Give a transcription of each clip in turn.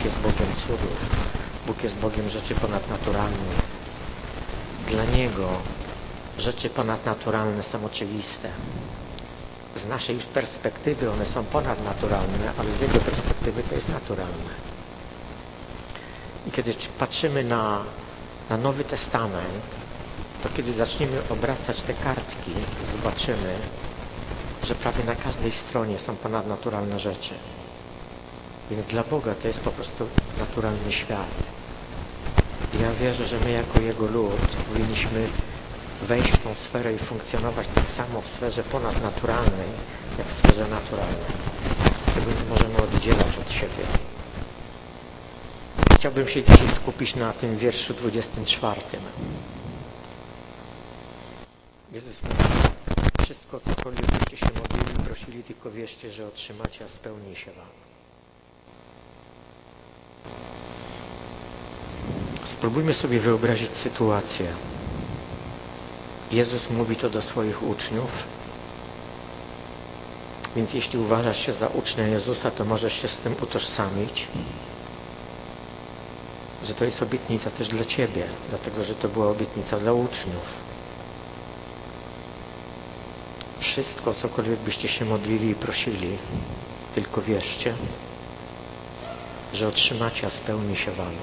Bóg jest Bogiem cudów. Bóg jest Bogiem rzeczy ponadnaturalnych. Dla Niego rzeczy ponadnaturalne są oczywiste. Z naszej perspektywy one są ponadnaturalne, ale z Jego perspektywy to jest naturalne. I kiedy patrzymy na Nowy Testament, to kiedy zaczniemy obracać te kartki, zobaczymy, że prawie na każdej stronie są ponadnaturalne rzeczy. Więc dla Boga to jest po prostu naturalny świat. I ja wierzę, że my jako Jego lud powinniśmy wejść w tą sferę i funkcjonować tak samo w sferze ponadnaturalnej, jak w sferze naturalnej. Tego nie możemy oddzielać od siebie. Chciałbym się dzisiaj skupić na tym wierszu 24. Jezus mówi: wszystko, cokolwiek byście się modlili i prosili, tylko wierzcie, że otrzymacie, a spełni się wam. Spróbujmy sobie wyobrazić sytuację. Jezus mówi to do swoich uczniów, więc jeśli uważasz się za ucznia Jezusa, to możesz się z tym utożsamić, że to jest obietnica też dla Ciebie, dlatego że to była obietnica dla uczniów. Wszystko, cokolwiek byście się modlili i prosili, tylko wierzcie, że otrzymacie, a spełni się wam.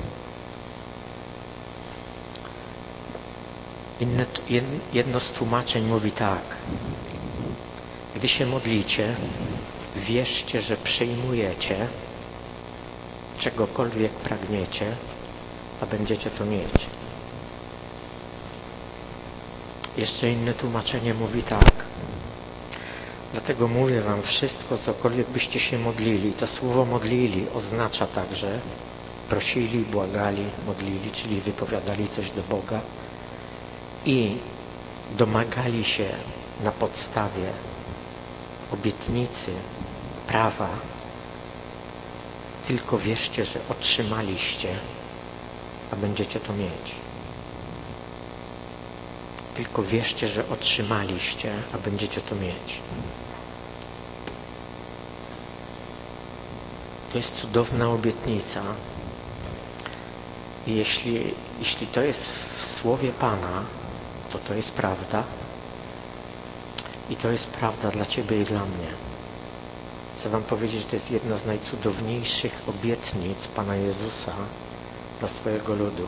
Jedno z tłumaczeń mówi tak: gdy się modlicie, wierzcie, że przyjmujecie czegokolwiek pragniecie, a będziecie to mieć. Jeszcze inne tłumaczenie mówi tak: dlatego mówię wam, wszystko, cokolwiek byście się modlili. To słowo modlili oznacza także prosili, błagali, modlili, czyli wypowiadali coś do Boga i domagali się na podstawie obietnicy, prawa. Tylko wierzcie, że otrzymaliście, a będziecie to mieć. Tylko wierzcie, że otrzymaliście, a będziecie to mieć. To jest cudowna obietnica. I jeśli to jest w Słowie Pana, to jest prawda. I to jest prawda dla Ciebie i dla mnie. Chcę wam powiedzieć, że to jest jedna z najcudowniejszych obietnic Pana Jezusa dla swojego ludu.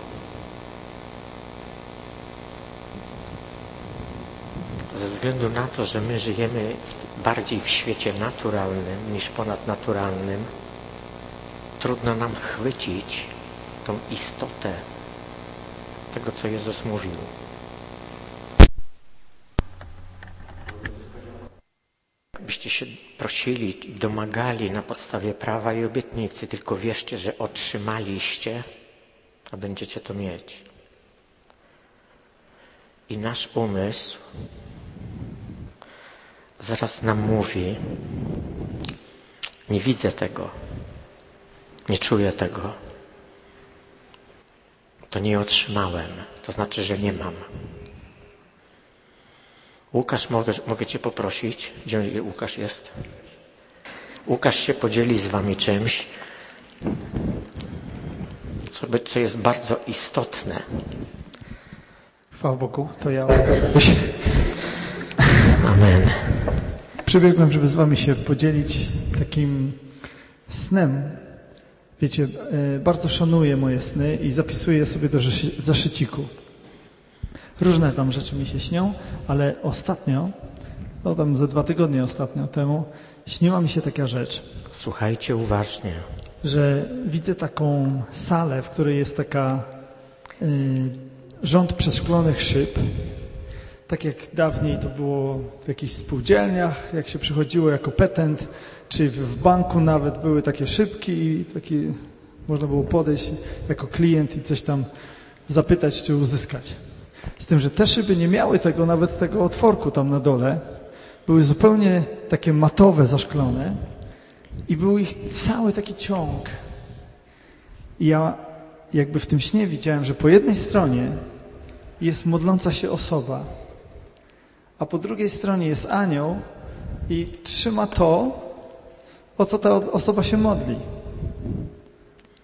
Ze względu na to, że my żyjemy bardziej w świecie naturalnym niż ponadnaturalnym, trudno nam chwycić tą istotę tego, co Jezus mówił. Byście się prosili i domagali na podstawie prawa i obietnicy, tylko wierzcie, że otrzymaliście, a będziecie to mieć. I nasz umysł zaraz nam mówi: nie widzę tego, nie czuję tego, to nie otrzymałem, to znaczy, że nie mam. Łukasz, mogę Cię poprosić? Gdzie Łukasz jest? Łukasz się podzieli z wami czymś, co jest bardzo istotne. Chwała Bogu, to ja. Amen. Przybiegłem, żeby z wami się podzielić takim snem. Wiecie, bardzo szanuję moje sny i zapisuję je sobie do zaszyciku. Różne tam rzeczy mi się śnią, ale ostatnio, tam ze 2 tygodnie temu, śniła mi się taka rzecz. Słuchajcie uważnie. Że widzę taką salę, w której jest taka rząd przeszklonych szyb. Tak jak dawniej to było w jakichś spółdzielniach, jak się przychodziło jako petent, czy w banku nawet były takie szybki i można było podejść jako klient i coś tam zapytać, czy uzyskać. Z tym, że te szyby nie miały nawet tego otworku tam na dole. Były zupełnie takie matowe, zaszklone i był ich cały taki ciąg. I ja jakby w tym śnie widziałem, że po jednej stronie jest modląca się osoba, a po drugiej stronie jest anioł i trzyma to, o co ta osoba się modli.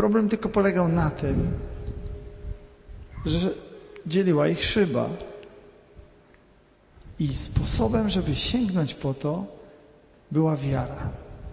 Problem tylko polegał na tym, że dzieliła ich szyba. I sposobem, żeby sięgnąć po to, była wiara.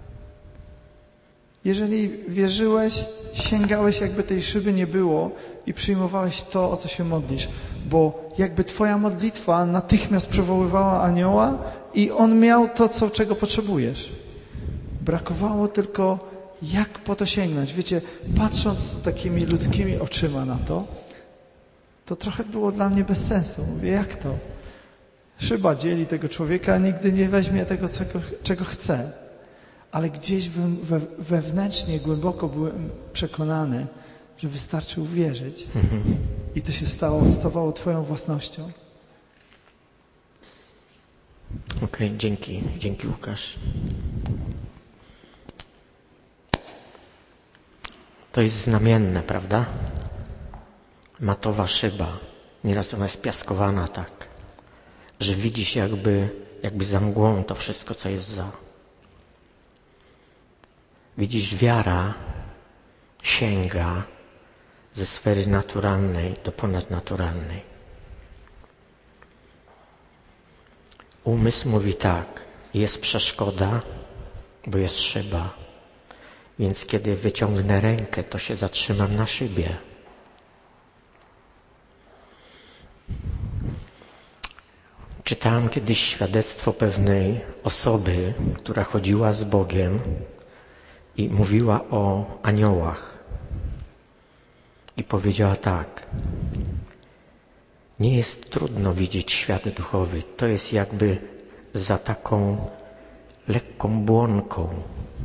Jeżeli wierzyłeś, sięgałeś, jakby tej szyby nie było i przyjmowałeś to, o co się modlisz. Bo jakby twoja modlitwa natychmiast przywoływała anioła i on miał to, czego potrzebujesz. Brakowało tylko, jak po to sięgnąć. Wiecie, patrząc takimi ludzkimi oczyma na to trochę było dla mnie bez sensu. Mówię, jak to? Szyba dzieli tego człowieka, a nigdy nie weźmie tego, czego chce. Ale gdzieś wewnętrznie, głęboko byłem przekonany, że wystarczy uwierzyć. I to się stawało twoją własnością. Okej, dzięki. Dzięki, Łukasz. To jest znamienne, prawda? Matowa szyba. Nieraz ona jest piaskowana tak, że widzi się jakby za mgłą to wszystko, co jest za. Widzisz, wiara sięga ze sfery naturalnej do ponadnaturalnej. Umysł mówi tak, jest przeszkoda, bo jest szyba, więc kiedy wyciągnę rękę, to się zatrzymam na szybie. Czytałem kiedyś świadectwo pewnej osoby, która chodziła z Bogiem i mówiła o aniołach. I powiedziała tak: nie jest trudno widzieć świat duchowy. To jest jakby za taką lekką błonką.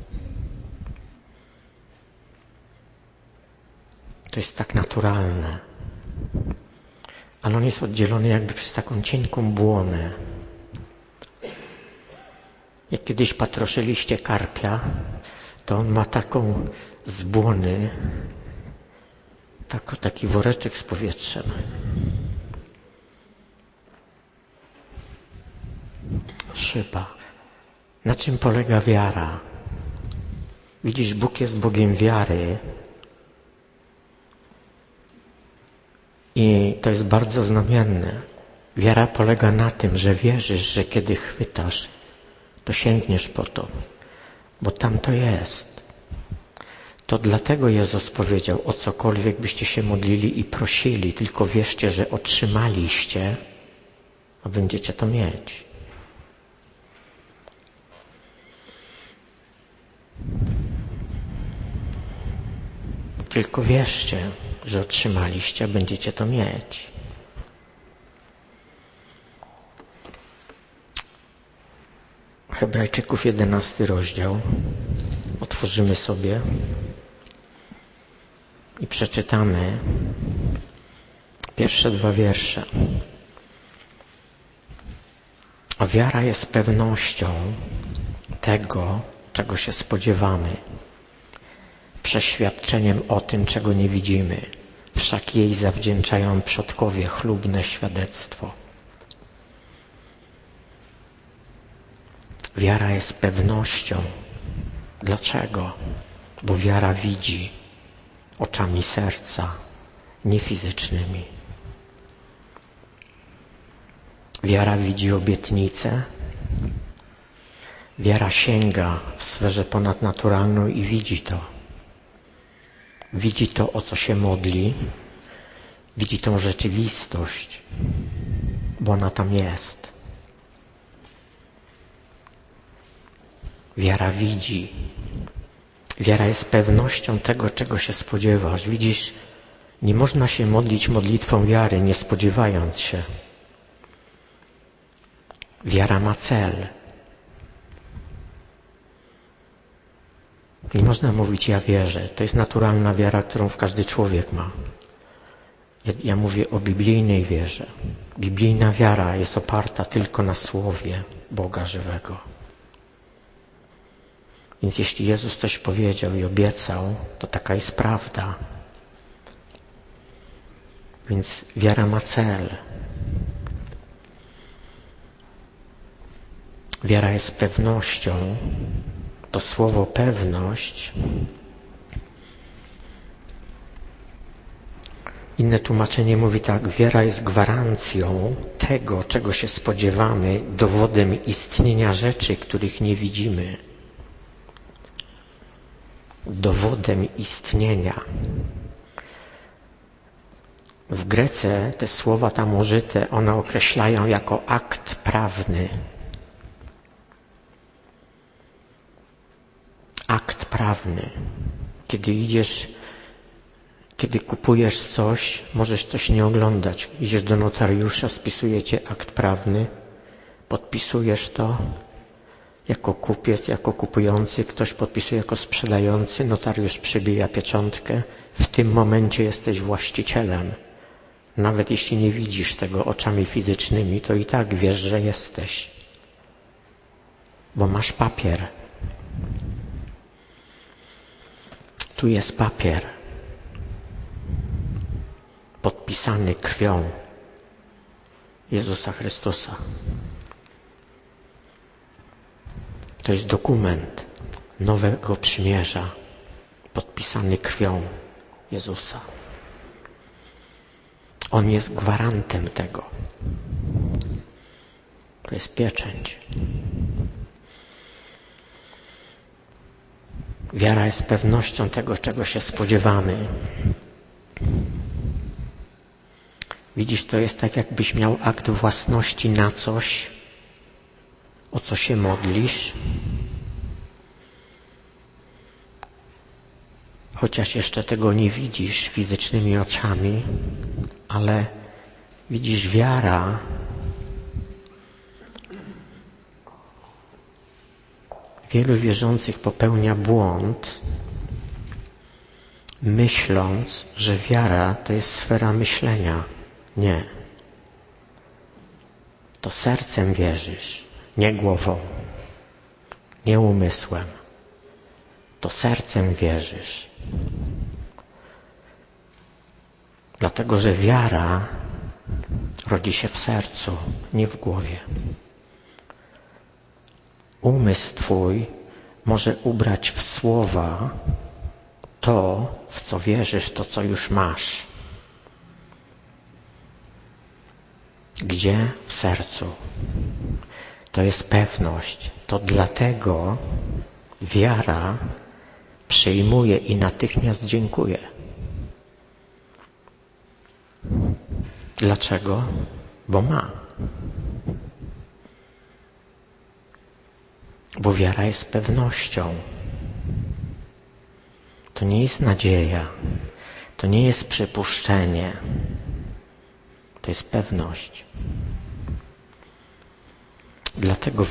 To jest tak naturalne. Ale on jest oddzielony jakby przez taką cienką błonę. Jak kiedyś patroszyliście karpia, to on ma taką z błony, taki woreczek z powietrzem. Szyba. Na czym polega wiara? Widzisz, Bóg jest Bogiem wiary. I to jest bardzo znamienne. Wiara polega na tym, że wierzysz, że kiedy chwytasz, to sięgniesz po to, bo tam to jest. To dlatego Jezus powiedział, o cokolwiek byście się modlili i prosili, tylko wierzcie, że otrzymaliście, a będziecie to mieć. Tylko wierzcie, że otrzymaliście, a będziecie to mieć. Hebrajczyków 11 rozdział. Otworzymy sobie i przeczytamy pierwsze 2 wiersze. A wiara jest pewnością tego, czego się spodziewamy, przeświadczeniem o tym, czego nie widzimy. Wszak jej zawdzięczają przodkowie chlubne świadectwo. Wiara jest pewnością. Dlaczego? Bo wiara widzi oczami serca, nie fizycznymi. Wiara widzi obietnicę. Wiara sięga w sferze ponadnaturalną i widzi to. Widzi to, o co się modli. Widzi tą rzeczywistość, bo ona tam jest. Wiara widzi. Wiara jest pewnością tego, czego się spodziewasz. Widzisz, nie można się modlić modlitwą wiary, nie spodziewając się. Wiara ma cel. Nie można mówić, ja wierzę. To jest naturalna wiara, którą każdy człowiek ma. Ja mówię o biblijnej wierze. Biblijna wiara jest oparta tylko na słowie Boga żywego. Więc jeśli Jezus coś powiedział i obiecał, to taka jest prawda. Więc wiara ma cel. Wiara jest pewnością. To słowo pewność Inne tłumaczenie mówi tak: wiara jest gwarancją tego, czego się spodziewamy, dowodem istnienia rzeczy, których nie widzimy. Dowodem istnienia. W Grece te słowa tam użyte, one określają jako akt prawny. Akt prawny. Kiedy kupujesz coś, możesz coś nie oglądać. Idziesz do notariusza, spisujecie akt prawny, podpisujesz to jako kupiec, jako kupujący, ktoś podpisuje jako sprzedający, notariusz przybija pieczątkę. W tym momencie jesteś właścicielem. Nawet jeśli nie widzisz tego oczami fizycznymi, to i tak wiesz, że jesteś. Bo masz papier. Tu jest papier. Podpisany krwią Jezusa Chrystusa. To jest dokument nowego przymierza, podpisany krwią Jezusa. On jest gwarantem tego. To jest pieczęć. Wiara jest pewnością tego, czego się spodziewamy. Widzisz, to jest tak, jakbyś miał akt własności na coś, o co się modlisz, chociaż jeszcze tego nie widzisz fizycznymi oczami, ale widzisz, wiara wielu wierzących popełnia błąd, myśląc, że wiara to jest sfera myślenia. Nie. To sercem wierzysz, nie głową, nie umysłem. To sercem wierzysz. Dlatego, że wiara rodzi się w sercu, nie w głowie. Umysł twój może ubrać w słowa to, w co wierzysz, to, co już masz. Gdzie? W sercu. To jest pewność. To dlatego wiara przyjmuje i natychmiast dziękuje. Dlaczego? Bo ma. Bo wiara jest pewnością. To nie jest nadzieja. To nie jest przypuszczenie. To jest pewność. Dlatego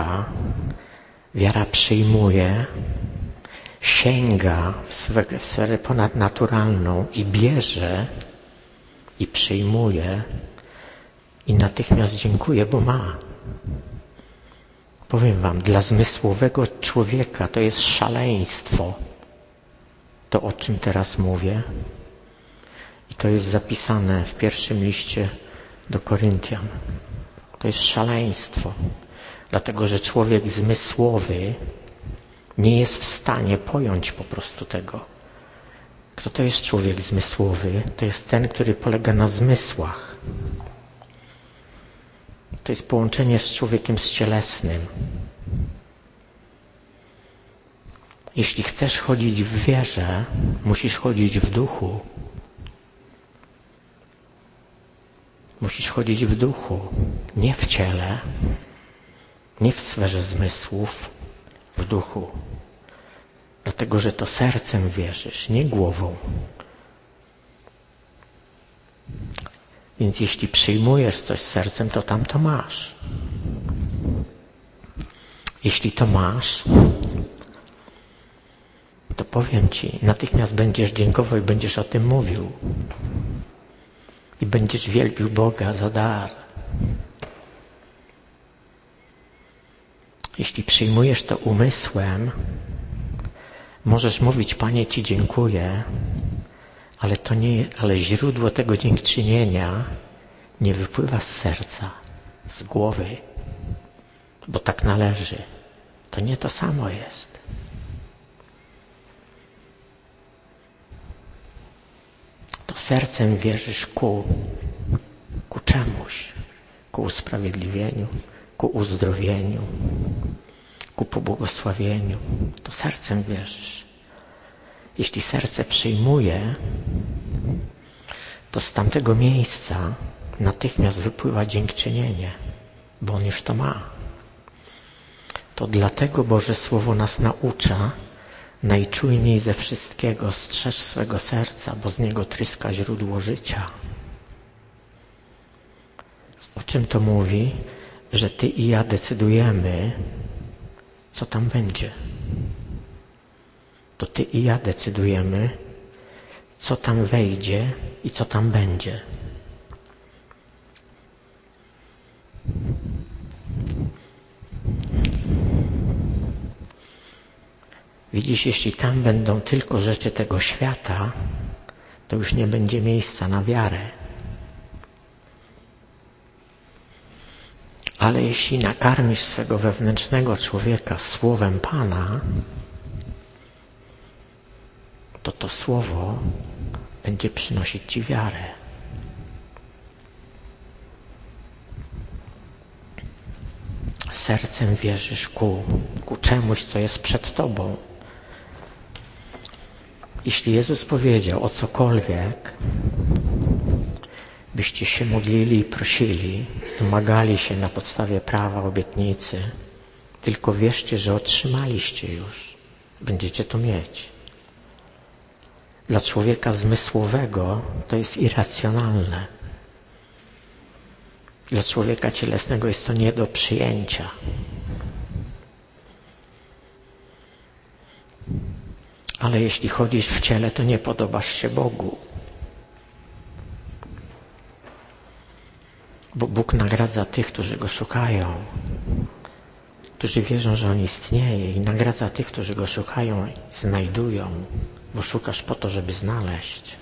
wiara przyjmuje, sięga w sferę ponadnaturalną i bierze i przyjmuje i natychmiast dziękuję, bo ma. Powiem wam, dla zmysłowego człowieka to jest szaleństwo. To, o czym teraz mówię. I to jest zapisane w pierwszym liście do Koryntian. To jest szaleństwo. Dlatego, że człowiek zmysłowy nie jest w stanie pojąć po prostu tego. Kto to jest człowiek zmysłowy? To jest ten, który polega na zmysłach. To jest połączenie z człowiekiem cielesnym. Jeśli chcesz chodzić w wierze, musisz chodzić w duchu. Musisz chodzić w duchu, nie w ciele, nie w sferze zmysłów, w duchu. Dlatego, że to sercem wierzysz, nie głową. Więc jeśli przyjmujesz coś sercem, to tam to masz. Jeśli to masz, to powiem ci, natychmiast będziesz dziękował i będziesz o tym mówił. I będziesz wielbił Boga za dar. Jeśli przyjmujesz to umysłem, możesz mówić: Panie, Ci dziękuję, ale źródło tego dziękczynienia nie wypływa z serca, z głowy, bo tak należy. To nie to samo jest. to sercem wierzysz ku czemuś, ku usprawiedliwieniu, ku uzdrowieniu, ku pobłogosławieniu. To sercem wierzysz. Jeśli serce przyjmuje, to z tamtego miejsca natychmiast wypływa dziękczynienie, bo on już to ma. To dlatego Boże Słowo nas naucza najczujniej ze wszystkiego strzeż swego serca, bo z niego tryska źródło życia. O czym to mówi? Że ty i ja decydujemy, co tam będzie. To ty i ja decydujemy, co tam wejdzie i co tam będzie. Widzisz, jeśli tam będą tylko rzeczy tego świata, to już nie będzie miejsca na wiarę. Ale jeśli nakarmisz swego wewnętrznego człowieka słowem Pana, to to słowo będzie przynosić ci wiarę. Sercem wierzysz ku czemuś, co jest przed tobą. Jeśli Jezus powiedział o cokolwiek, byście się modlili i prosili, domagali się na podstawie prawa, obietnicy, tylko wierzcie, że otrzymaliście już. Będziecie to mieć. Dla człowieka zmysłowego to jest irracjonalne. Dla człowieka cielesnego jest to nie do przyjęcia. Ale jeśli chodzisz w ciele, to nie podobasz się Bogu. Bo Bóg nagradza tych, którzy Go szukają, którzy wierzą, że On istnieje, i nagradza tych, którzy Go szukają i znajdują, bo szukasz po to, żeby znaleźć.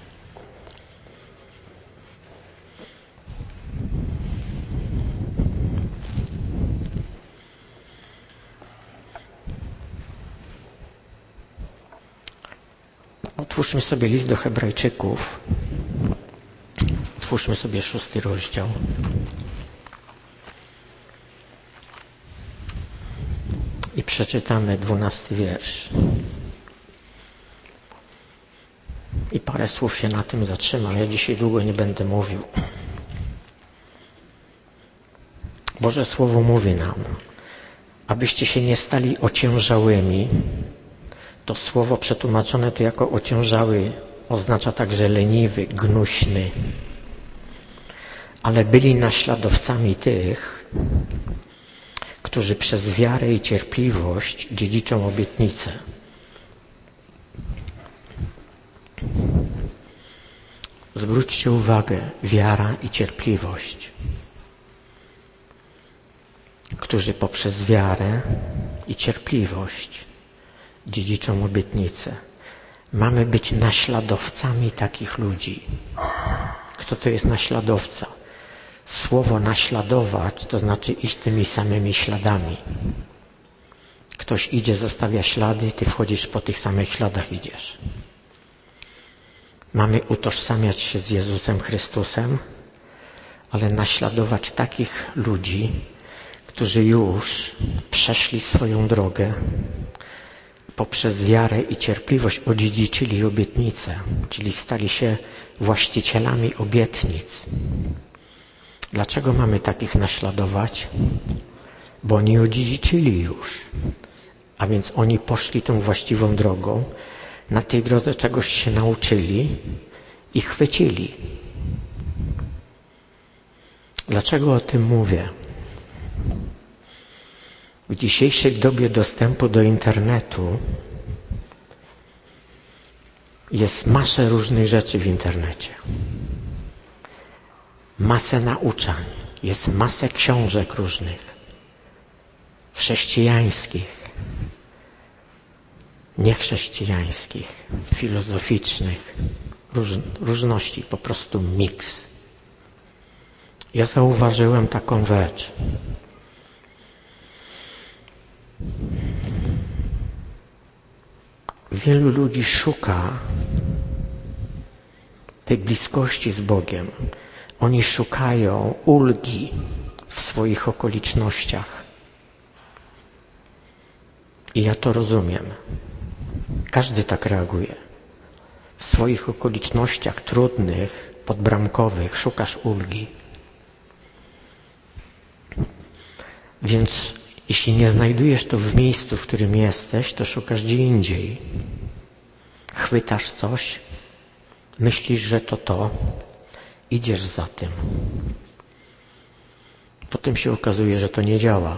Otwórzmy sobie list do Hebrajczyków. Otwórzmy sobie 6 rozdział. I przeczytamy 12 wiersz. I parę słów się na tym zatrzymam. Ja dzisiaj długo nie będę mówił. Boże Słowo mówi nam, abyście się nie stali ociężałymi. To słowo przetłumaczone tu jako ociężały oznacza także leniwy, gnuśny. Ale byli naśladowcami tych, którzy przez wiarę i cierpliwość dziedziczą obietnicę. Zwróćcie uwagę, wiara i cierpliwość. Którzy poprzez wiarę i cierpliwość dziedziczą obietnicę. Mamy być naśladowcami takich ludzi. Kto to jest naśladowca? Słowo naśladować to znaczy iść tymi samymi śladami. Ktoś idzie, zostawia ślady, ty wchodzisz po tych samych śladach, idziesz. Mamy utożsamiać się z Jezusem Chrystusem, ale naśladować takich ludzi, którzy już przeszli swoją drogę, poprzez wiarę i cierpliwość odziedziczyli obietnicę, czyli stali się właścicielami obietnic. Dlaczego mamy takich naśladować? Bo oni odziedziczyli już, a więc oni poszli tą właściwą drogą, na tej drodze czegoś się nauczyli i chwycili. Dlaczego o tym mówię? W dzisiejszej dobie dostępu do internetu jest masę różnych rzeczy w internecie. Masę nauczań, jest masę książek różnych, chrześcijańskich, niechrześcijańskich, filozoficznych, różności, po prostu miks. Ja zauważyłem taką rzecz. Wielu ludzi szuka tej bliskości z Bogiem. Oni szukają ulgi w swoich okolicznościach. I ja to rozumiem. Każdy tak reaguje. W swoich okolicznościach trudnych, podbramkowych szukasz ulgi. Więc jeśli nie znajdujesz to w miejscu, w którym jesteś, to szukasz gdzie indziej. Chwytasz coś, myślisz, że to, idziesz za tym. Potem się okazuje, że to nie działa.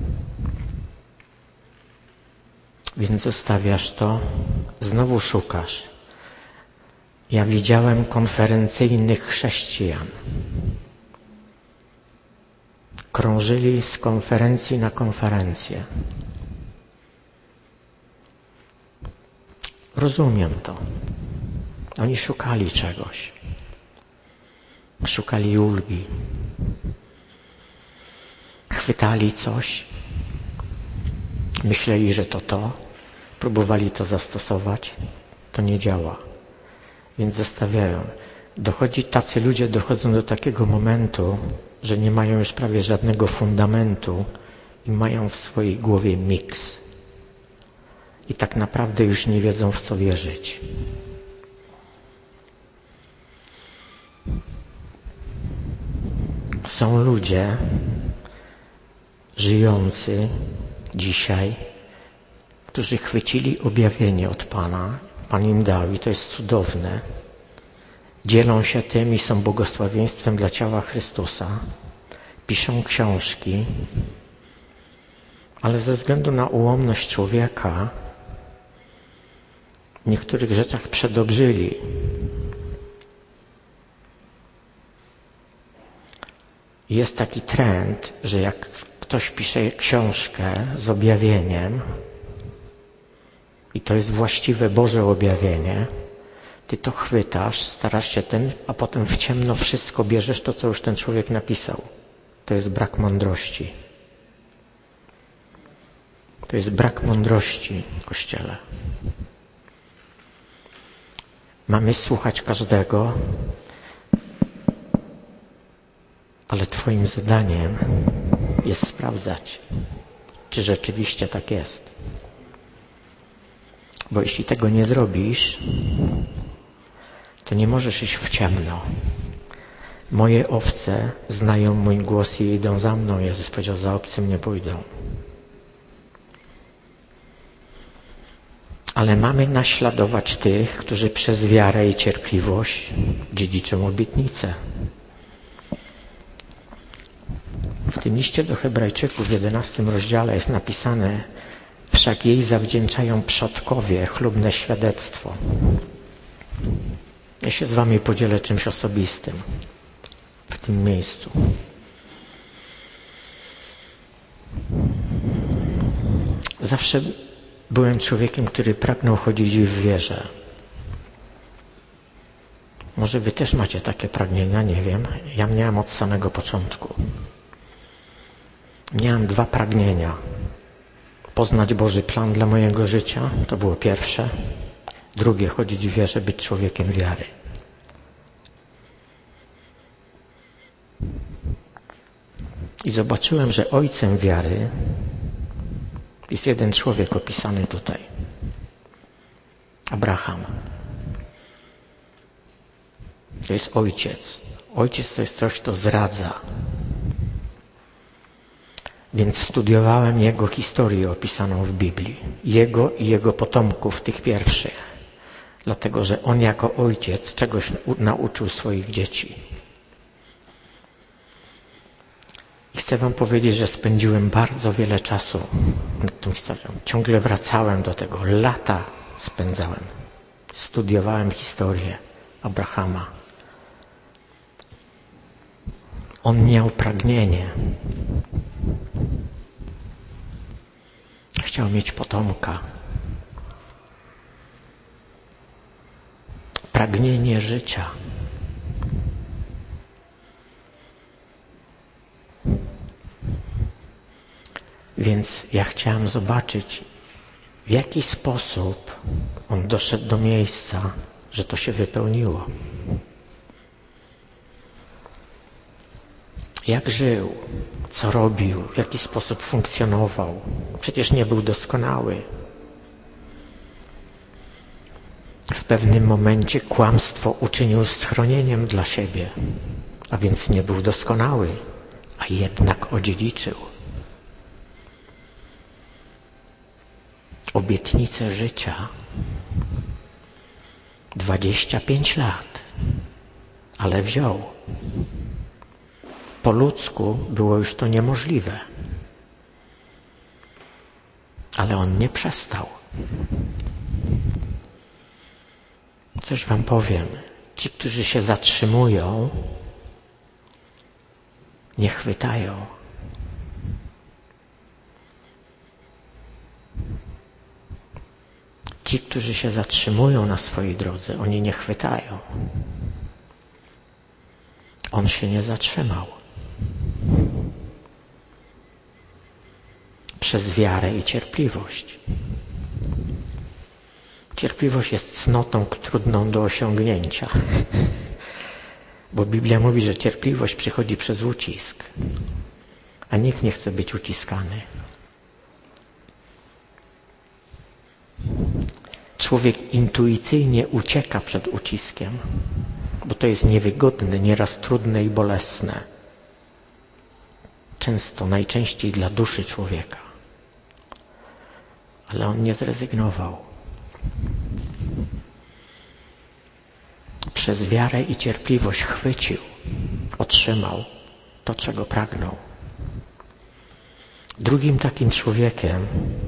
Więc zostawiasz to, znowu szukasz. Ja widziałem konferencyjnych chrześcijan. Krążyli z konferencji na konferencję. Rozumiem to. Oni szukali czegoś. Szukali ulgi. Chwytali coś. Myśleli, że to. Próbowali to zastosować. To nie działa. Więc zostawiają. Tacy ludzie dochodzą do takiego momentu, że nie mają już prawie żadnego fundamentu i mają w swojej głowie miks. I tak naprawdę już nie wiedzą, w co wierzyć. Są ludzie żyjący dzisiaj, którzy chwycili objawienie od Pana. Pan im dał i to jest cudowne. Dzielą się tym i są błogosławieństwem dla ciała Chrystusa. Piszą książki, ale ze względu na ułomność człowieka w niektórych rzeczach przedobrzyli. Jest taki trend, że jak ktoś pisze książkę z objawieniem i to jest właściwe Boże objawienie, ty to chwytasz, starasz się a potem w ciemno wszystko bierzesz to, co już ten człowiek napisał. To jest brak mądrości. To jest brak mądrości w Kościele. Mamy słuchać każdego, ale twoim zadaniem jest sprawdzać, czy rzeczywiście tak jest. Bo jeśli tego nie zrobisz, to nie możesz iść w ciemno. Moje owce znają mój głos i idą za mną. Jezus powiedział, za obcym nie pójdą. Ale mamy naśladować tych, którzy przez wiarę i cierpliwość dziedziczą obietnicę. W tym liście do Hebrajczyków w 11 rozdziale jest napisane: wszak jej zawdzięczają przodkowie chlubne świadectwo. Ja się z wami podzielę czymś osobistym w tym miejscu. Zawsze byłem człowiekiem, który pragnął chodzić w wierze. Może wy też macie takie pragnienia, nie wiem. Ja miałem od samego początku. Miałem 2 pragnienia. Poznać Boży plan dla mojego życia, to było pierwsze. Drugie, chodzić w wierze, być człowiekiem wiary. I zobaczyłem, że ojcem wiary jest jeden człowiek opisany tutaj. Abraham. To jest ojciec. Ojciec to jest coś, kto zdradza. Więc studiowałem jego historię opisaną w Biblii. Jego i jego potomków, tych pierwszych. Dlatego, że on jako ojciec czegoś nauczył swoich dzieci. I chcę wam powiedzieć, że spędziłem bardzo wiele czasu nad tą historią. Ciągle wracałem do tego. Lata spędzałem. Studiowałem historię Abrahama. On miał pragnienie. Chciał mieć potomka. Pragnienie życia. Więc ja chciałem zobaczyć, w jaki sposób on doszedł do miejsca, że to się wypełniło. Jak żył, co robił, w jaki sposób funkcjonował. Przecież nie był doskonały. W pewnym momencie kłamstwo uczynił schronieniem dla siebie, a więc nie był doskonały, a jednak odziedziczył obietnicę życia. 25 lat, ale wziął. Po ludzku było już to niemożliwe, ale on nie przestał. Coś wam powiem. Ci, którzy się zatrzymują, nie chwytają. Ci, którzy się zatrzymują na swojej drodze, oni nie chwytają. On się nie zatrzymał. Przez wiarę i cierpliwość. Cierpliwość jest cnotą trudną do osiągnięcia. Bo Biblia mówi, że cierpliwość przychodzi przez ucisk. A nikt nie chce być uciskany. Człowiek intuicyjnie ucieka przed uciskiem, bo to jest niewygodne, nieraz trudne i bolesne. Często, najczęściej dla duszy człowieka. Ale on nie zrezygnował. Przez wiarę i cierpliwość chwycił, otrzymał to, czego pragnął. Drugim takim człowiekiem,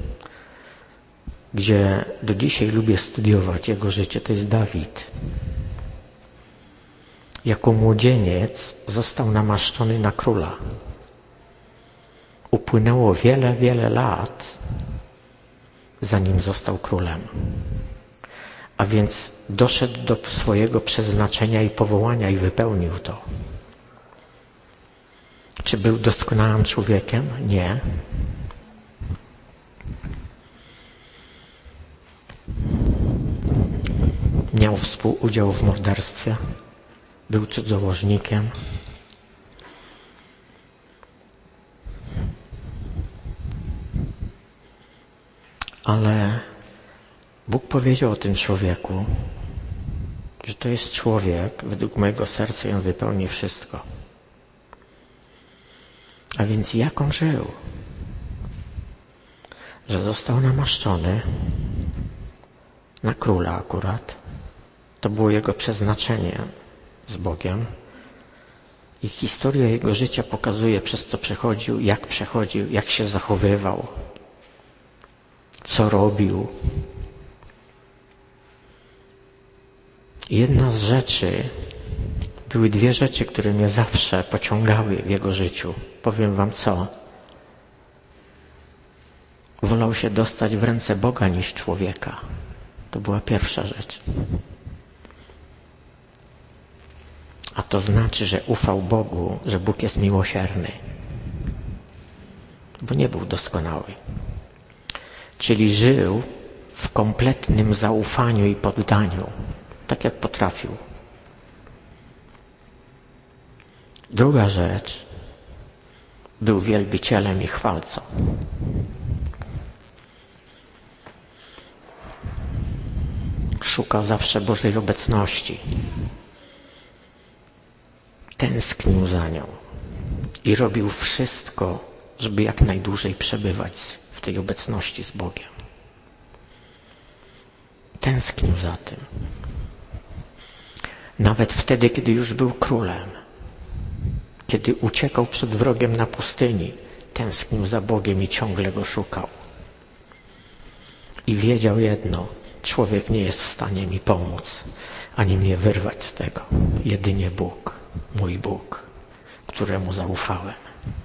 gdzie do dzisiaj lubię studiować jego życie, to jest Dawid. Jako młodzieniec został namaszczony na króla. Upłynęło wiele, wiele lat, zanim został królem. A więc doszedł do swojego przeznaczenia i powołania i wypełnił to. Czy był doskonałym człowiekiem? Nie. Miał współudział w morderstwie. Był cudzołożnikiem. Ale Bóg powiedział o tym człowieku, że to jest człowiek, według mojego serca i on wypełni wszystko. A więc jak on żył? Że został namaszczony na króla akurat. To było jego przeznaczenie z Bogiem. I historia jego życia pokazuje, przez co przechodził, jak się zachowywał, co robił. Jedna z rzeczy, były dwie rzeczy, które mnie zawsze pociągały w jego życiu. Powiem wam co. Wolał się dostać w ręce Boga niż człowieka. To była pierwsza rzecz. A to znaczy, że ufał Bogu, że Bóg jest miłosierny. Bo nie był doskonały. Czyli żył w kompletnym zaufaniu i poddaniu. Tak jak potrafił. Druga rzecz. Był wielbicielem i chwalcą. Szukał zawsze Bożej obecności. Tęsknił za nią. I robił wszystko, żeby jak najdłużej przebywać w tej obecności z Bogiem. Tęsknił za tym. Nawet wtedy, kiedy już był królem. Kiedy uciekał przed wrogiem na pustyni, tęsknił za Bogiem i ciągle Go szukał. I wiedział jedno, człowiek nie jest w stanie mi pomóc, ani mnie wyrwać z tego. Jedynie Bóg, mój Bóg, któremu zaufałem.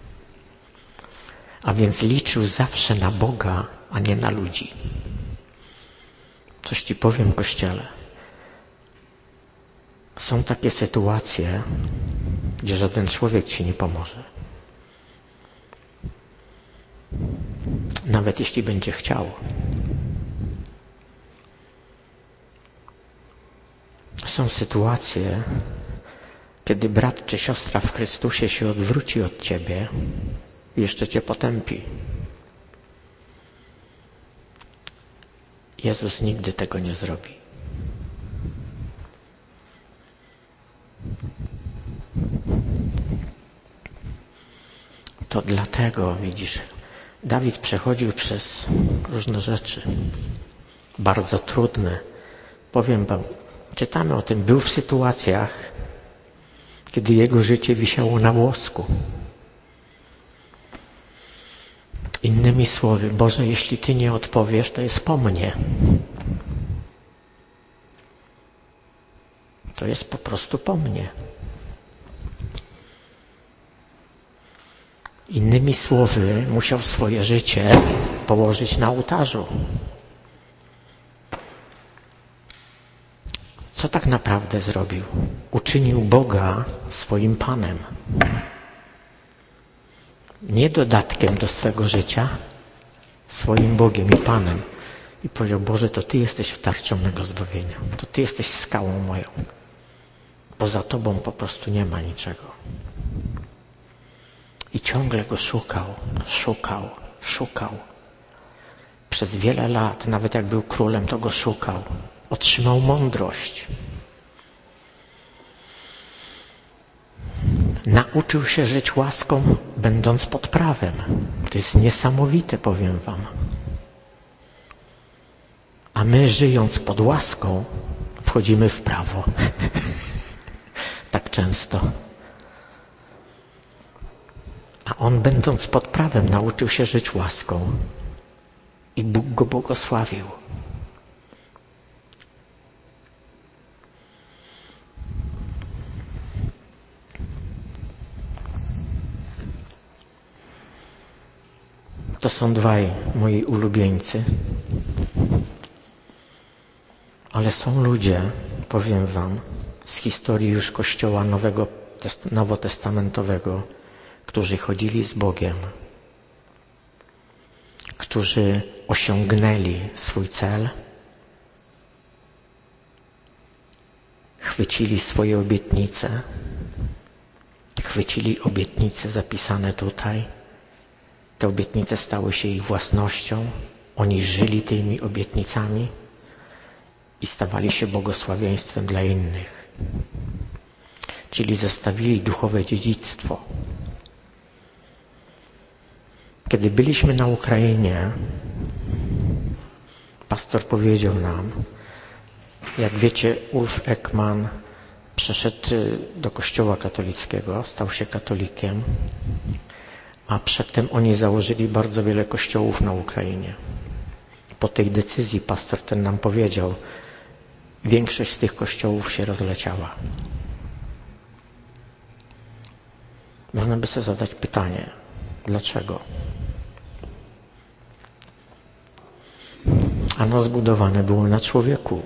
A więc liczył zawsze na Boga, a nie na ludzi. Coś ci powiem, Kościele. Są takie sytuacje, gdzie żaden człowiek ci nie pomoże. Nawet jeśli będzie chciał. Są sytuacje, Kiedy brat czy siostra w Chrystusie się odwróci od ciebie, jeszcze cię potępi. Jezus nigdy tego nie zrobi. To dlatego, widzisz, Dawid przechodził przez różne rzeczy, bardzo trudne. Powiem wam, czytamy o tym, był w sytuacjach, kiedy jego życie wisiało na włosku. Innymi słowy, Boże, jeśli Ty nie odpowiesz, to jest po mnie. To jest po prostu po mnie. Innymi słowy, musiał swoje życie położyć na ołtarzu. Co tak naprawdę zrobił? Uczynił Boga swoim Panem. Nie dodatkiem do swego życia, swoim Bogiem i Panem. I powiedział, Boże, to Ty jesteś tarczą mego zbawienia. To Ty jesteś skałą moją. Poza Tobą po prostu nie ma niczego. I ciągle Go szukał. Przez wiele lat, nawet jak był królem, to Go szukał. Otrzymał mądrość. Nauczył się żyć łaską, będąc pod prawem. To jest niesamowite, powiem wam. A my, żyjąc pod łaską, wchodzimy w prawo. Tak często. A on, będąc pod prawem, nauczył się żyć łaską. I Bóg go błogosławił. To są dwaj moi ulubieńcy. Ale są ludzie, powiem wam, z historii już Kościoła nowotestamentowego, którzy chodzili z Bogiem, którzy osiągnęli swój cel, chwycili swoje obietnice, chwycili obietnice zapisane tutaj. Te obietnice stały się ich własnością, oni żyli tymi obietnicami i stawali się błogosławieństwem dla innych. Czyli zostawili duchowe dziedzictwo. Kiedy byliśmy na Ukrainie, pastor powiedział nam, jak wiecie, Ulf Ekman przeszedł do kościoła katolickiego, stał się katolikiem, a przedtem oni założyli bardzo wiele kościołów na Ukrainie. Po tej decyzji pastor ten nam powiedział, większość z tych kościołów się rozleciała. Można by sobie zadać pytanie, dlaczego? Ano zbudowane było na człowieku.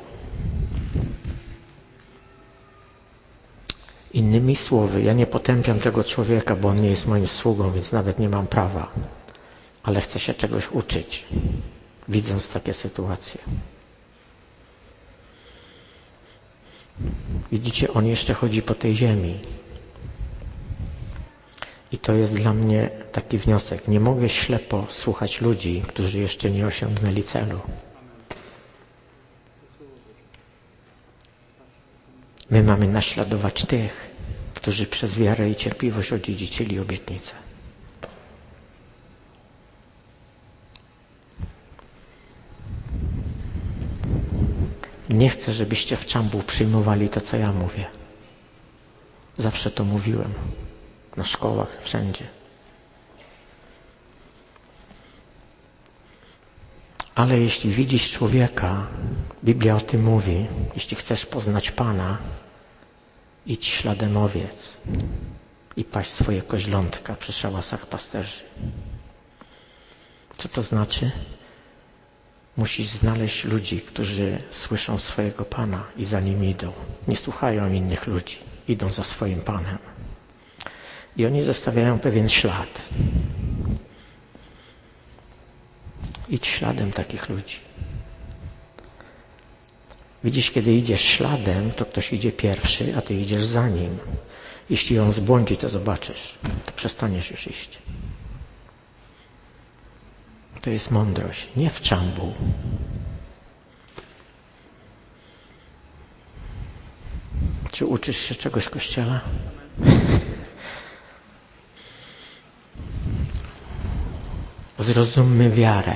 Innymi słowy, ja nie potępiam tego człowieka, bo on nie jest moim sługą, więc nawet nie mam prawa. Ale chcę się czegoś uczyć, widząc takie sytuacje. Widzicie, on jeszcze chodzi po tej ziemi. I to jest dla mnie taki wniosek. Nie mogę ślepo słuchać ludzi, którzy jeszcze nie osiągnęli celu. My mamy naśladować tych, którzy przez wiarę i cierpliwość odziedziczyli obietnicę. Nie chcę, żebyście w czambu przyjmowali to, co ja mówię. Zawsze to mówiłem. Na szkołach, wszędzie. Ale jeśli widzisz człowieka, Biblia o tym mówi, jeśli chcesz poznać Pana, idź śladem owiec i paść swoje koźlątka przy szałasach pasterzy. Co to znaczy? Musisz znaleźć ludzi, którzy słyszą swojego Pana i za nim idą. Nie słuchają innych ludzi, idą za swoim Panem. I oni zostawiają pewien ślad. Idź śladem takich ludzi. Widzisz, kiedy idziesz śladem, to ktoś idzie pierwszy, a ty idziesz za nim. Jeśli on zbłądzi, to zobaczysz, to przestaniesz już iść. To jest mądrość, nie w czambu. Czy uczysz się czegoś, Kościele? Zrozummy wiarę.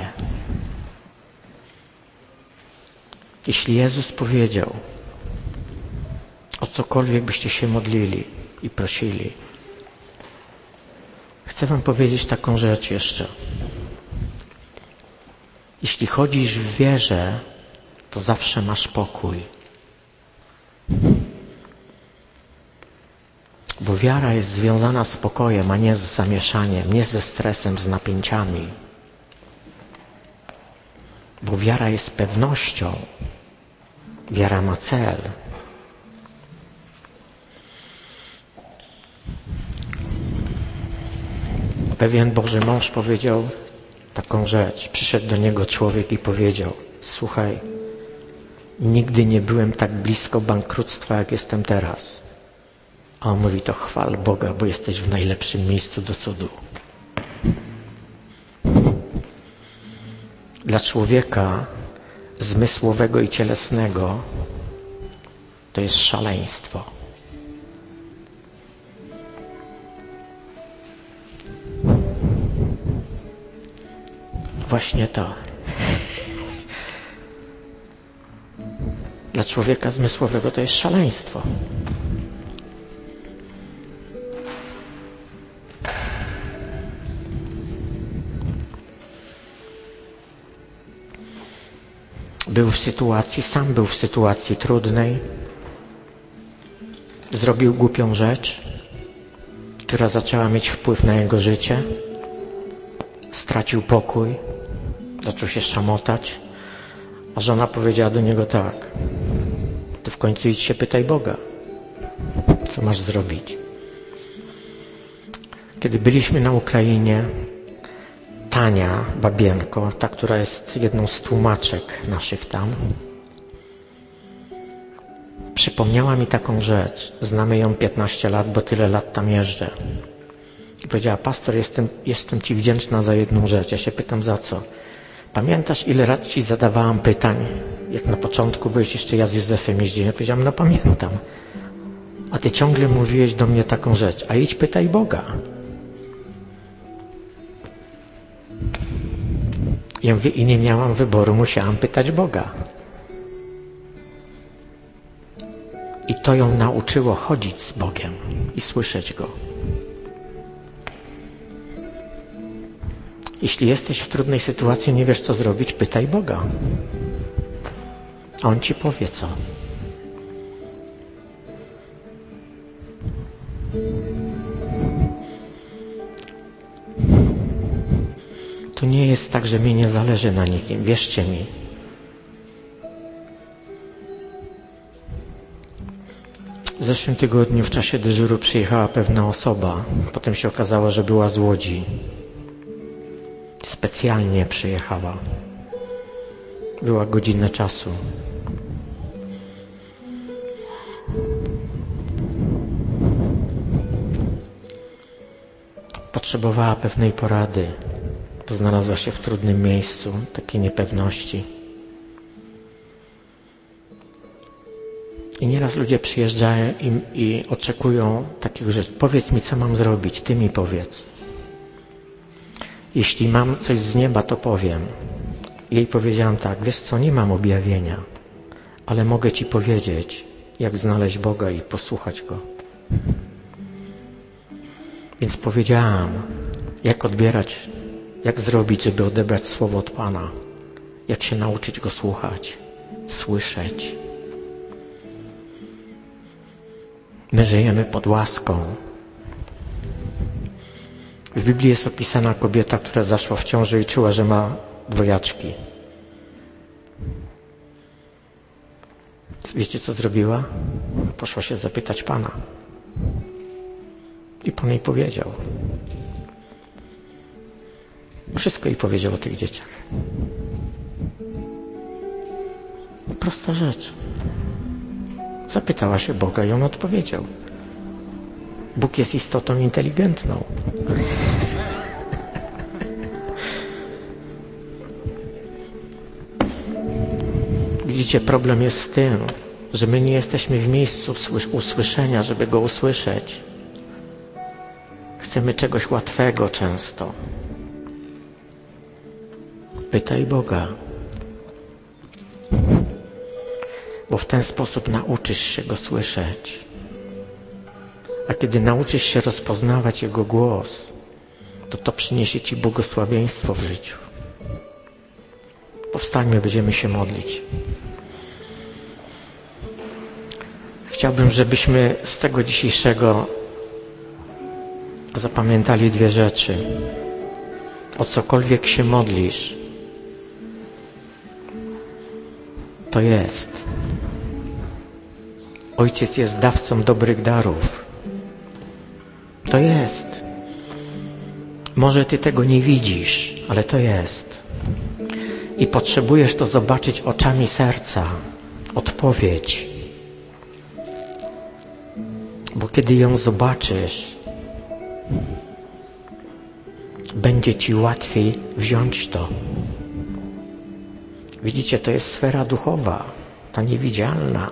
Jeśli Jezus powiedział, o cokolwiek byście się modlili i prosili, chcę wam powiedzieć taką rzecz jeszcze. Jeśli chodzisz w wierze, to zawsze masz pokój. Bo wiara jest związana z spokojem, a nie z zamieszaniem, nie ze stresem, z napięciami. Bo wiara jest pewnością. Wiara ma cel. Pewien Boży mąż powiedział taką rzecz. Przyszedł do niego człowiek i powiedział: słuchaj, nigdy nie byłem tak blisko bankructwa, jak jestem teraz. A on mówi: to chwal Boga, bo jesteś w najlepszym miejscu do cudu. Dla człowieka zmysłowego i cielesnego to jest szaleństwo. Właśnie to. Dla człowieka zmysłowego to jest szaleństwo. Sam był w sytuacji trudnej, zrobił głupią rzecz, która zaczęła mieć wpływ na jego życie, stracił pokój, zaczął się szamotać, a żona powiedziała do niego tak: ty w końcu idź się pytaj Boga, co masz zrobić. Kiedy byliśmy na Ukrainie, Tania Babienko, ta, która jest jedną z tłumaczek naszych tam, przypomniała mi taką rzecz. Znamy ją 15 lat, bo tyle lat tam jeżdżę. I powiedziała: pastor, jestem ci wdzięczna za jedną rzecz. Ja się pytam: za co? Pamiętasz, ile razy ci zadawałam pytań, jak na początku byłeś, jeszcze ja z Józefem jeździłem? Ja powiedziałam: no pamiętam. A ty ciągle mówiłeś do mnie taką rzecz: a idź pytaj Boga. Ja mówię: i nie miałam wyboru, musiałam pytać Boga. I to ją nauczyło chodzić z Bogiem i słyszeć Go. Jeśli jesteś w trudnej sytuacji, nie wiesz co zrobić, pytaj Boga. On ci powie co. To nie jest tak, że mi nie zależy na nikim. Wierzcie mi. W zeszłym tygodniu w czasie dyżuru przyjechała pewna osoba. Potem się okazało, że była z Łodzi. Specjalnie przyjechała. Była godzinę czasu. Potrzebowała pewnej porady. Znalazła się w trudnym miejscu, takiej niepewności. I nieraz ludzie przyjeżdżają i oczekują takich rzeczy. Powiedz mi, co mam zrobić, ty mi powiedz. Jeśli mam coś z nieba, to powiem. Jej powiedziałam tak: wiesz co, nie mam objawienia, ale mogę ci powiedzieć, jak znaleźć Boga i posłuchać Go. Więc powiedziałam, jak odbierać, jak zrobić, żeby odebrać słowo od Pana, jak się nauczyć Go słuchać, słyszeć. My żyjemy pod łaską. W Biblii jest opisana kobieta, która zaszła w ciąży i czuła, że ma dwojaczki. Wiecie, co zrobiła? Poszła się zapytać Pana. I Pan jej powiedział. Wszystko jej powiedział o tych dzieciach. Prosta rzecz. Zapytała się Boga i On odpowiedział. Bóg jest istotą inteligentną. Widzicie, problem jest z tym, że my nie jesteśmy w miejscu usłyszenia, żeby Go usłyszeć. Chcemy czegoś łatwego często. Pytaj Boga. Bo w ten sposób nauczysz się Go słyszeć. A kiedy nauczysz się rozpoznawać Jego głos, to przyniesie Ci błogosławieństwo w życiu. Powstańmy, będziemy się modlić. Chciałbym, żebyśmy z tego dzisiejszego zapamiętali dwie rzeczy. O cokolwiek się modlisz, to jest. Ojciec jest dawcą dobrych darów. To jest. Może Ty tego nie widzisz, ale to jest. I potrzebujesz to zobaczyć oczami serca. Odpowiedź. Bo kiedy ją zobaczysz, będzie Ci łatwiej wziąć to. Widzicie, to jest sfera duchowa, ta niewidzialna.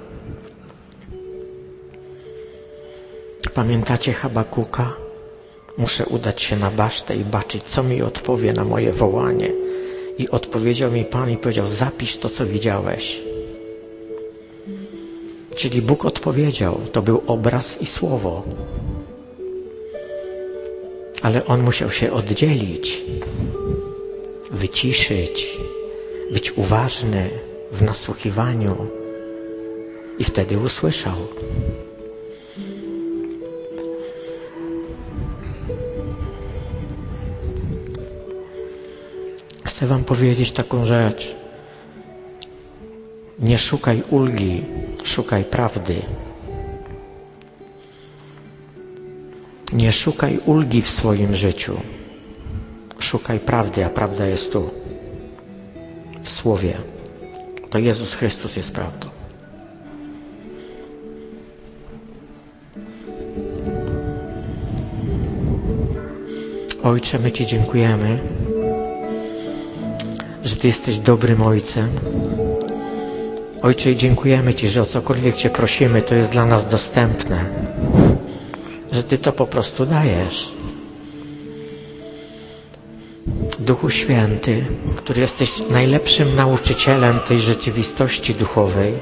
Pamiętacie Habakuka? Muszę udać się na basztę i baczyć, co mi odpowie na moje wołanie. I odpowiedział mi Pan i powiedział, zapisz to, co widziałeś. Czyli Bóg odpowiedział, to był obraz i słowo. Ale on musiał się oddzielić, wyciszyć, być uważny w nasłuchiwaniu i wtedy usłyszał. Chcę wam powiedzieć taką rzecz. Nie szukaj ulgi, szukaj prawdy. Nie szukaj ulgi w swoim życiu. Szukaj prawdy, a prawda jest tu. W Słowie. To Jezus Chrystus jest prawdą. Ojcze, my Ci dziękujemy, że Ty jesteś dobrym Ojcem. Ojcze, i dziękujemy Ci, że o cokolwiek Cię prosimy, to jest dla nas dostępne. Że Ty to po prostu dajesz. Duchu Święty, który jesteś najlepszym nauczycielem tej rzeczywistości duchowej.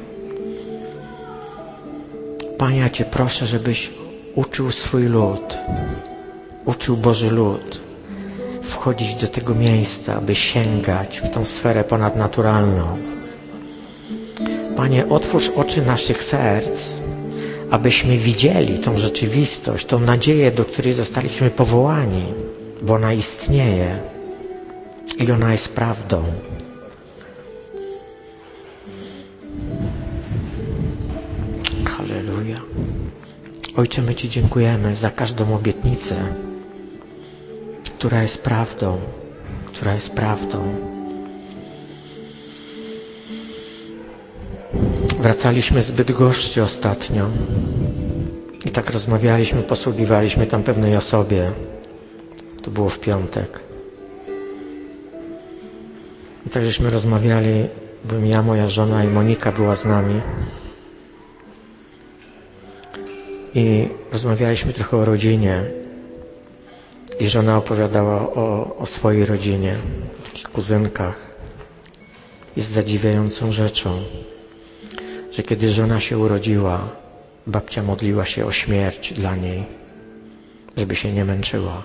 Panie, ja Cię proszę, żebyś uczył swój lud, uczył Boży lud wchodzić do tego miejsca, aby sięgać w tą sferę ponadnaturalną. Panie, otwórz oczy naszych serc, abyśmy widzieli tą rzeczywistość, tą nadzieję, do której zostaliśmy powołani, bo ona istnieje i ona jest prawdą. Halleluja. Ojcze, my Ci dziękujemy za każdą obietnicę, która jest prawdą, która jest prawdą. Wracaliśmy z Bydgoszczy ostatnio i tak rozmawialiśmy, posługiwaliśmy tam pewnej osobie. To było w piątek. I tak żeśmy rozmawiali, byłem ja, moja żona i Monika była z nami. I rozmawialiśmy trochę o rodzinie. I żona opowiadała o swojej rodzinie, o takich kuzynkach. Jest zadziwiającą rzeczą, że kiedy żona się urodziła, babcia modliła się o śmierć dla niej, żeby się nie męczyła.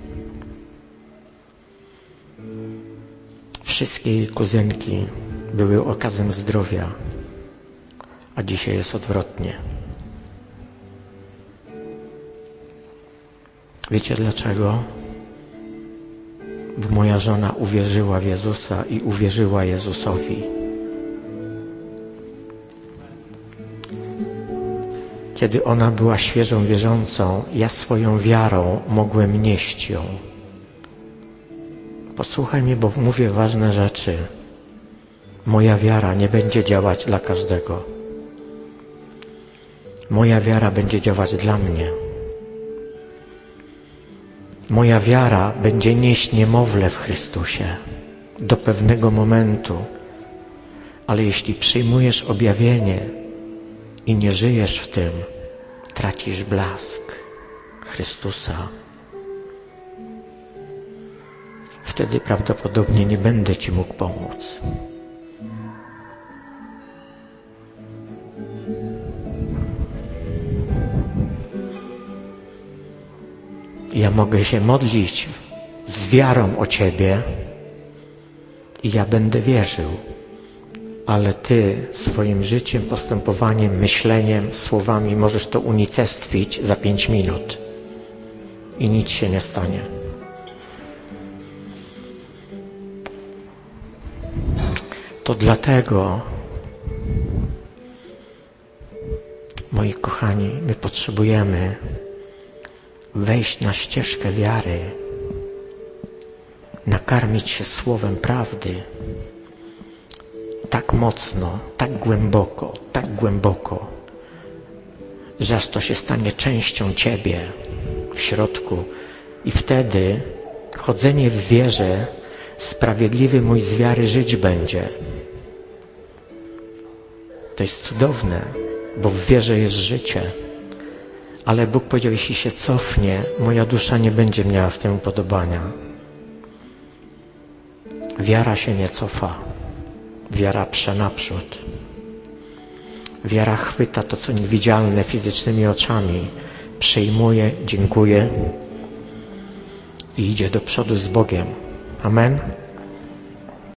Wszystkie jej kuzynki były okazem zdrowia, a dzisiaj jest odwrotnie. Wiecie dlaczego? Bo moja żona uwierzyła w Jezusa i uwierzyła Jezusowi. Kiedy ona była świeżą wierzącą, ja swoją wiarą mogłem nieść ją. Posłuchaj mnie, bo mówię ważne rzeczy. Moja wiara nie będzie działać dla każdego. Moja wiara będzie działać dla mnie. Moja wiara będzie nieść niemowlę w Chrystusie do pewnego momentu, ale jeśli przyjmujesz objawienie i nie żyjesz w tym, tracisz blask Chrystusa. Wtedy prawdopodobnie nie będę Ci mógł pomóc. Ja mogę się modlić z wiarą o Ciebie i ja będę wierzył, ale Ty swoim życiem, postępowaniem, myśleniem, słowami możesz to unicestwić za 5 minut i nic się nie stanie. To dlatego, moi kochani, my potrzebujemy wejść na ścieżkę wiary, nakarmić się słowem prawdy tak mocno, tak głęboko, że aż to się stanie częścią Ciebie w środku i wtedy chodzenie w wierze, sprawiedliwy mój z wiary żyć będzie. To jest cudowne, bo w wierze jest życie. Ale Bóg powiedział, jeśli się cofnie, moja dusza nie będzie miała w tym upodobania. Wiara się nie cofa. Wiara prze naprzód. Wiara chwyta to, co niewidzialne fizycznymi oczami. Przyjmuje, dziękuje i idzie do przodu z Bogiem. Amen.